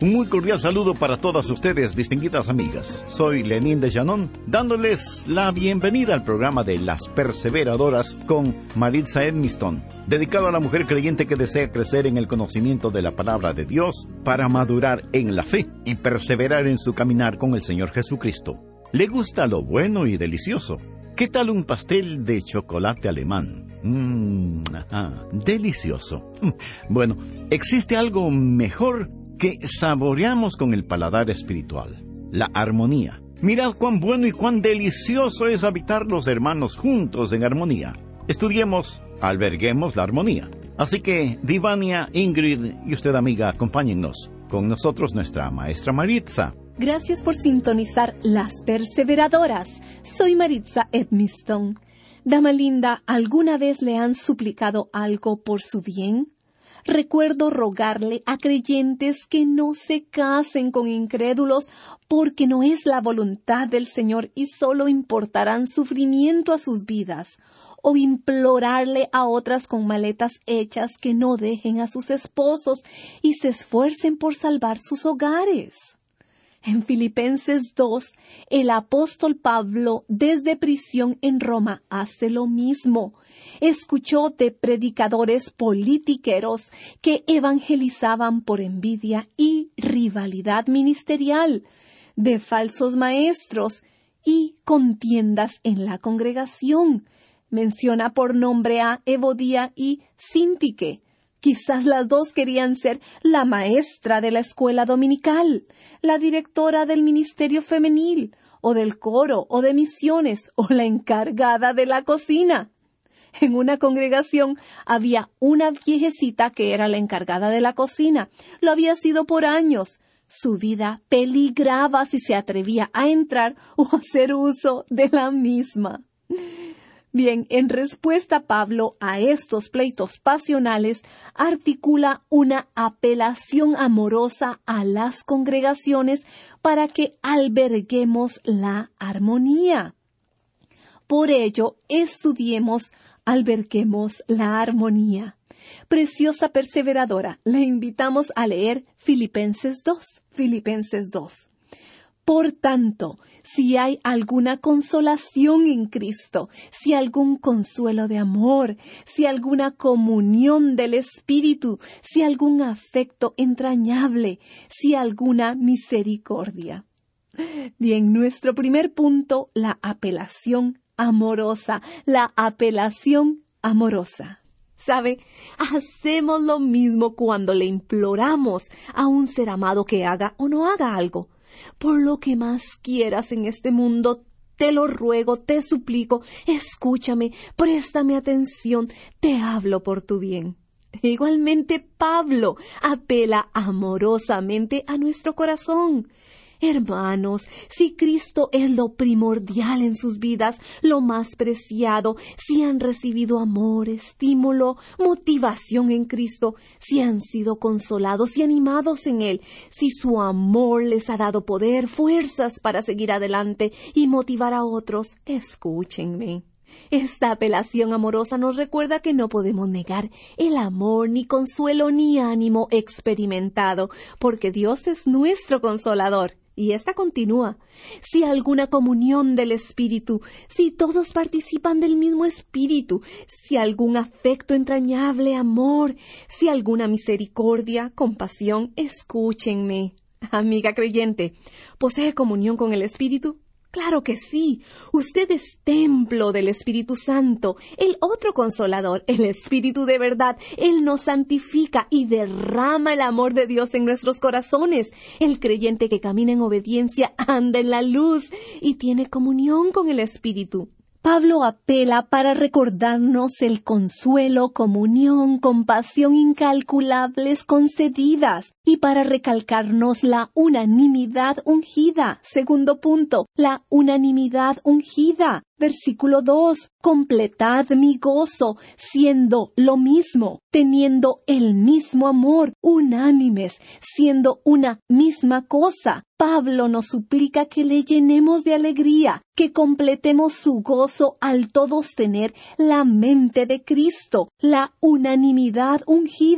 Un muy cordial saludo para todas ustedes, distinguidas amigas. Soy Lenín de Llanón, dándoles la bienvenida al programa de Las Perseveradoras con Maritza Edmiston, dedicado a la mujer creyente que desea crecer en el conocimiento de la palabra de Dios para madurar en la fe y perseverar en su caminar con el Señor Jesucristo. ¿Le gusta lo bueno y delicioso? ¿Qué tal un pastel de chocolate alemán? Delicioso. Bueno, ¿existe algo mejor que saboreamos con el paladar espiritual? La armonía. Mirad cuán bueno y cuán delicioso es habitar los hermanos juntos en armonía. Estudiemos, alberguemos la armonía. Así que, Divania, Ingrid y usted, amiga, acompáñennos. Con nosotros nuestra maestra Maritza. Gracias por sintonizar Las Perseveradoras. Soy Maritza Edmiston. Dama linda, ¿alguna vez le han suplicado algo por su bien? Recuerdo rogarle a creyentes que no se casen con incrédulos porque no es la voluntad del Señor y solo importarán sufrimiento a sus vidas, o implorarle a otras con maletas hechas que no dejen a sus esposos y se esfuercen por salvar sus hogares. En Filipenses 2, el apóstol Pablo, desde prisión en Roma, hace lo mismo. Escuchó de predicadores politiqueros que evangelizaban por envidia y rivalidad ministerial, de falsos maestros y contiendas en la congregación. Menciona por nombre a Evodía y Síntique. Quizás las dos querían ser la maestra de la escuela dominical, la directora del ministerio femenil, o del coro, o de misiones, o la encargada de la cocina. En una congregación había una viejecita que era la encargada de la cocina. Lo había sido por años. Su vida peligraba si se atrevía a entrar o a hacer uso de la misma. Bien, en respuesta Pablo a estos pleitos pasionales, articula una apelación amorosa a las congregaciones para que alberguemos la armonía. Por ello, estudiemos, alberguemos la armonía. Preciosa perseveradora, le invitamos a leer Filipenses 2. Filipenses 2. Por tanto, si hay alguna consolación en Cristo, si algún consuelo de amor, si alguna comunión del Espíritu, si algún afecto entrañable, si alguna misericordia. Bien, nuestro primer punto, la apelación amorosa, la apelación amorosa. ¿Sabe? Hacemos lo mismo cuando le imploramos a un ser amado que haga o no haga algo. Por lo que más quieras en este mundo, te lo ruego, te suplico, escúchame, préstame atención, te hablo por tu bien. Igualmente Pablo apela amorosamente a nuestro corazón. Hermanos, si Cristo es lo primordial en sus vidas, lo más preciado, si han recibido amor, estímulo, motivación en Cristo, si han sido consolados y animados en Él, si su amor les ha dado poder, fuerzas para seguir adelante y motivar a otros, escúchenme. Esta apelación amorosa nos recuerda que no podemos negar el amor, ni consuelo, ni ánimo experimentado, porque Dios es nuestro consolador. Y esta continúa. Si alguna comunión del Espíritu, si todos participan del mismo Espíritu, si algún afecto entrañable, amor, si alguna misericordia, compasión, escúchenme. Amiga creyente, ¿posee comunión con el Espíritu? Claro que sí. Usted es templo del Espíritu Santo, el otro consolador, el Espíritu de verdad. Él nos santifica y derrama el amor de Dios en nuestros corazones. El creyente que camina en obediencia anda en la luz y tiene comunión con el Espíritu. Pablo apela para recordarnos el consuelo, comunión, compasión incalculables concedidas y para recalcarnos la unanimidad ungida. Segundo punto, la unanimidad ungida. Versículo 2. Completad mi gozo, siendo lo mismo, teniendo el mismo amor, unánimes, siendo una misma cosa. Pablo nos suplica que le llenemos de alegría, que completemos su gozo al todos tener la mente de Cristo, la unanimidad ungida.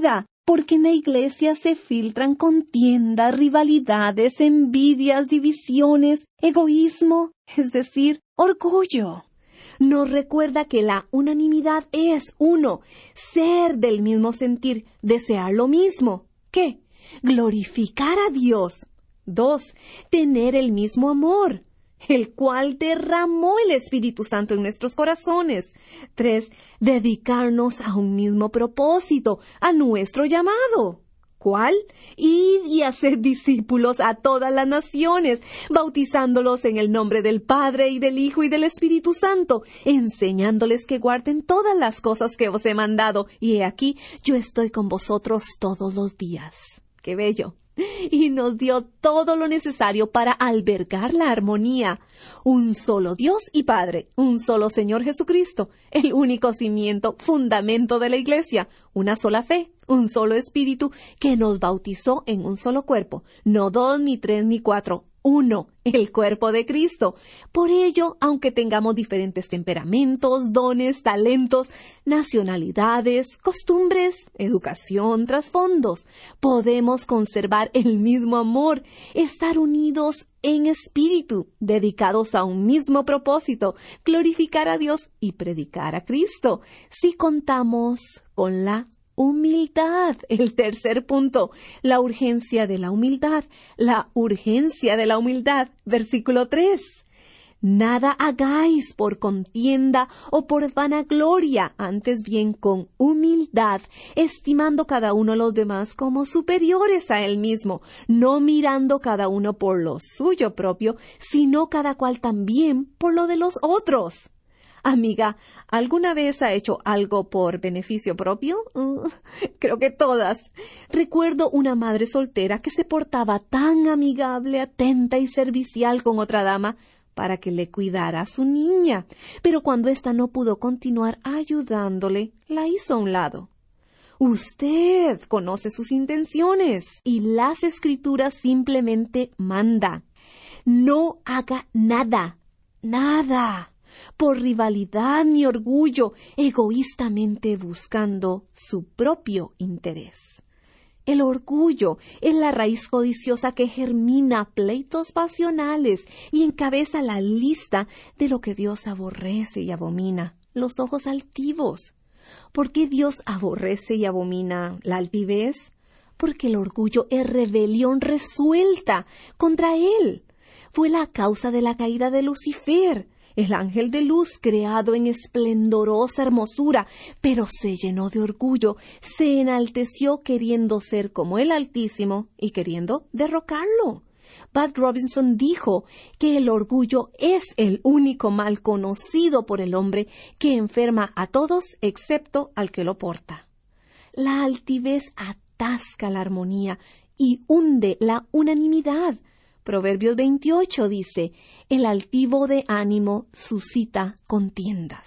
porque en la iglesia se filtran contiendas, rivalidades, envidias, divisiones, egoísmo, es decir, orgullo. Nos recuerda que la unanimidad es, 1, ser del mismo sentir, desear lo mismo. ¿Qué? Glorificar a Dios. 2, tener el mismo amor, el cual derramó el Espíritu Santo en nuestros corazones. 3, dedicarnos a un mismo propósito, a nuestro llamado. ¿Cuál? Ir y hacer discípulos a todas las naciones, bautizándolos en el nombre del Padre y del Hijo y del Espíritu Santo, enseñándoles que guarden todas las cosas que os he mandado. Y he aquí, yo estoy con vosotros todos los días. ¡Qué bello! Y nos dio todo lo necesario para albergar la armonía. Un solo Dios y Padre, un solo Señor Jesucristo, el único cimiento, fundamento de la Iglesia, una sola fe, un solo Espíritu que nos bautizó en un solo cuerpo, no 2, ni 3, ni 4, 1, el cuerpo de Cristo. Por ello, aunque tengamos diferentes temperamentos, dones, talentos, nacionalidades, costumbres, educación, trasfondos, podemos conservar el mismo amor, estar unidos en espíritu, dedicados a un mismo propósito, glorificar a Dios y predicar a Cristo, si contamos con la humildad. El tercer punto, la urgencia de la humildad. La urgencia de la humildad. Versículo 3. Nada hagáis por contienda o por vanagloria, antes bien con humildad, estimando cada uno a los demás como superiores a él mismo, no mirando cada uno por lo suyo propio, sino cada cual también por lo de los otros. Amiga, ¿alguna vez ha hecho algo por beneficio propio? Creo que todas. Recuerdo una madre soltera que se portaba tan amigable, atenta y servicial con otra dama para que le cuidara a su niña, pero cuando ésta no pudo continuar ayudándole, la hizo a un lado. Usted conoce sus intenciones y las Escrituras simplemente manda. No haga nada, por rivalidad ni orgullo, egoístamente buscando su propio interés. El orgullo es la raíz codiciosa que germina pleitos pasionales y encabeza la lista de lo que Dios aborrece y abomina, los ojos altivos. ¿Por qué Dios aborrece y abomina la altivez? Porque el orgullo es rebelión resuelta contra Él. Fue la causa de la caída de Lucifer, el ángel de luz creado en esplendorosa hermosura, pero se llenó de orgullo, se enalteció queriendo ser como el Altísimo y queriendo derrocarlo. Pat Robinson dijo que el orgullo es el único mal conocido por el hombre que enferma a todos excepto al que lo porta. La altivez atasca la armonía y hunde la unanimidad. Proverbios 28 dice, el altivo de ánimo suscita contiendas.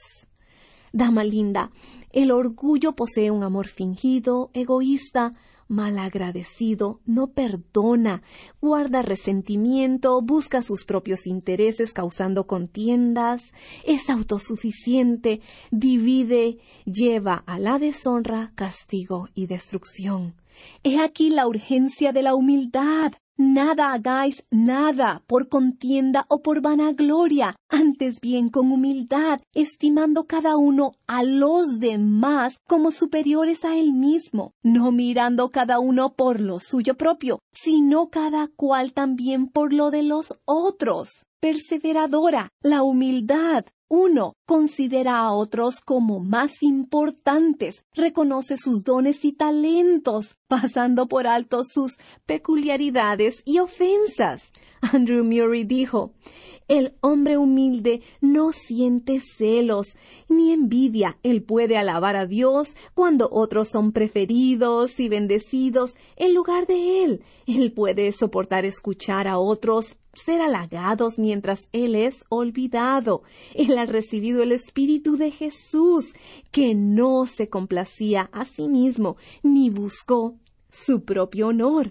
Dama linda, el orgullo posee un amor fingido, egoísta, malagradecido, no perdona, guarda resentimiento, busca sus propios intereses causando contiendas, es autosuficiente, divide, lleva a la deshonra, castigo y destrucción. He aquí la urgencia de la humildad. Nada hagáis nada por contienda o por vanagloria, antes bien con humildad, estimando cada uno a los demás como superiores a él mismo, no mirando cada uno por lo suyo propio, sino cada cual también por lo de los otros. Perseveradora, la humildad. 1. Considera a otros como más importantes, reconoce sus dones y talentos, pasando por alto sus peculiaridades y ofensas. Andrew Murray dijo, el hombre humilde no siente celos ni envidia. Él puede alabar a Dios cuando otros son preferidos y bendecidos en lugar de él. Él puede soportar escuchar a otros ser halagados mientras él es olvidado. Él ha recibido el Espíritu de Jesús, que no se complacía a sí mismo, ni buscó su propio honor.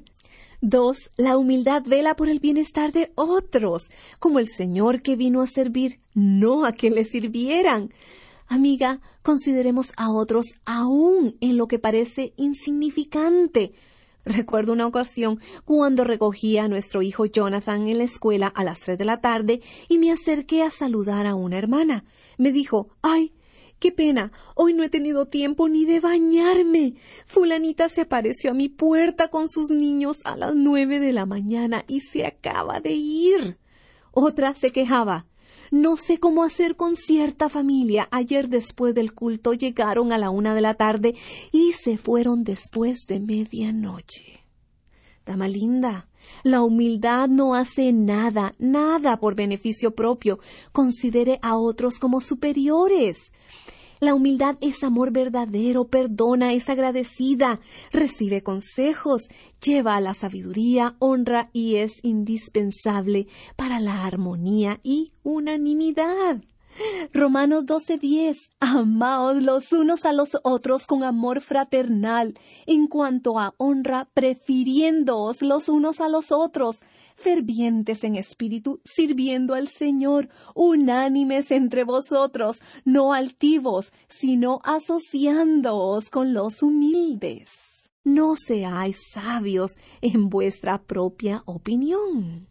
2. La humildad vela por el bienestar de otros, como el Señor que vino a servir, no a que le sirvieran. Amiga, consideremos a otros aún en lo que parece insignificante. Recuerdo una ocasión cuando recogí a nuestro hijo Jonathan en la escuela a las 3 de la tarde y me acerqué a saludar a una hermana. Me dijo, ¡ay! ¡Qué pena! Hoy no he tenido tiempo ni de bañarme. Fulanita se apareció a mi puerta con sus niños a las 9 de la mañana y se acaba de ir. Otra se quejaba. No sé cómo hacer con cierta familia. Ayer después del culto llegaron a la 1 de la tarde y se fueron después de medianoche. Dama linda, la humildad no hace nada por beneficio propio. Considere a otros como superiores. La humildad es amor verdadero, perdona, es agradecida, recibe consejos, lleva a la sabiduría, honra y es indispensable para la armonía y unanimidad. Romanos 12:10. Amaos los unos a los otros con amor fraternal, en cuanto a honra, prefiriéndoos los unos a los otros, fervientes en espíritu, sirviendo al Señor, unánimes entre vosotros, no altivos, sino asociándoos con los humildes. No seáis sabios en vuestra propia opinión.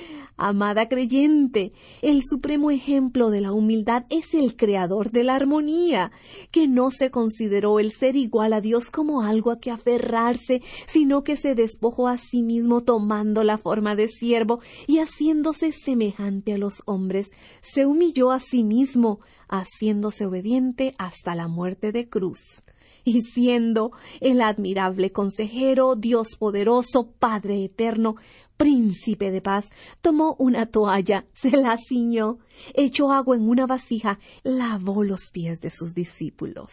Amada creyente, el supremo ejemplo de la humildad es el creador de la armonía, que no se consideró el ser igual a Dios como algo a que aferrarse, sino que se despojó a sí mismo tomando la forma de siervo y haciéndose semejante a los hombres, se humilló a sí mismo, haciéndose obediente hasta la muerte de cruz. Y siendo el admirable consejero, Dios poderoso, Padre eterno, Príncipe de paz, tomó una toalla, se la ciñó, echó agua en una vasija, lavó los pies de sus discípulos.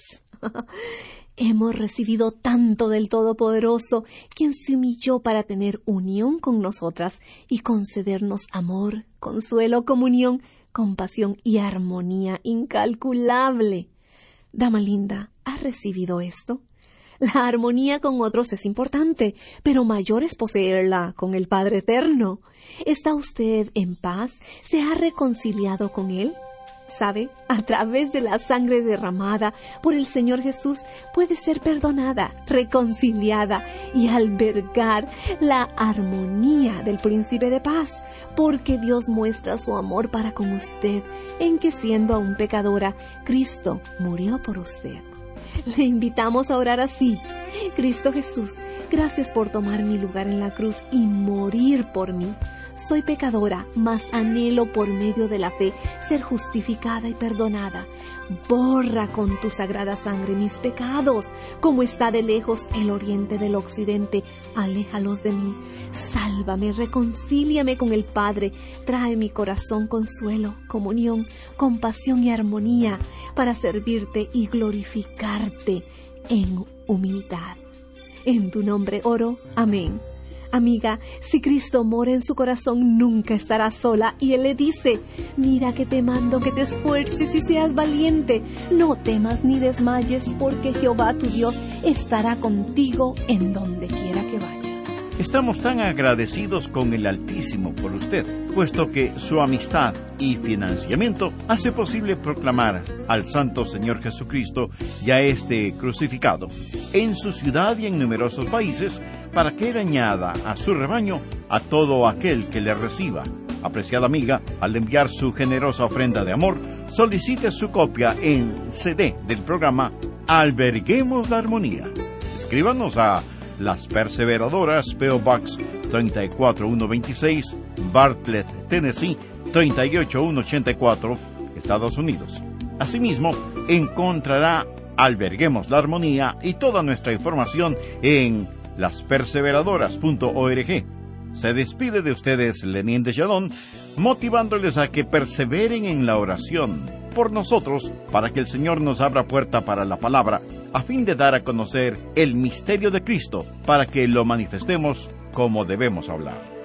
Hemos recibido tanto del Todopoderoso, quien se humilló para tener unión con nosotras y concedernos amor, consuelo, comunión, compasión y armonía incalculable. Dama linda, ¿has recibido esto? La armonía con otros es importante, pero mayor es poseerla con el Padre Eterno. ¿Está usted en paz? ¿Se ha reconciliado con Él? ¿Sabe? A través de la sangre derramada por el Señor Jesús puede ser perdonada, reconciliada y albergar la armonía del Príncipe de paz, porque Dios muestra su amor para con usted, en que siendo aún pecadora, Cristo murió por usted. Le invitamos a orar así. Cristo Jesús, gracias por tomar mi lugar en la cruz y morir por mí. Soy pecadora, mas anhelo por medio de la fe ser justificada y perdonada. Borra con tu sagrada sangre mis pecados, como está de lejos el oriente del occidente. Aléjalos de mí. Sálvame, reconcíliame con el Padre. Trae mi corazón consuelo, comunión, compasión y armonía para servirte y glorificarte en humildad. En tu nombre oro. Amén. Amiga, si Cristo mora en su corazón, nunca estará sola. Y Él le dice, mira que te mando que te esfuerces y seas valiente. No temas ni desmayes, porque Jehová tu Dios estará contigo en donde quiera que vayas. Estamos tan agradecidos con el Altísimo por usted, puesto que su amistad y financiamiento hace posible proclamar al Santo Señor Jesucristo y a este crucificado en su ciudad y en numerosos países, para que Él añada a su rebaño a todo aquel que le reciba. Apreciada amiga, al enviar su generosa ofrenda de amor, solicite su copia en CD del programa Alberguemos la Armonía. Escríbanos a Las Perseveradoras, P.O. Box 34126, Bartlett, Tennessee 38184, Estados Unidos. Asimismo, encontrará Alberguemos la Armonía y toda nuestra información en lasperseveradoras.org. Se despide de ustedes Lenín de Llanón, motivándoles a que perseveren en la oración por nosotros, para que el Señor nos abra puerta para la palabra, a fin de dar a conocer el misterio de Cristo, para que lo manifestemos como debemos hablar.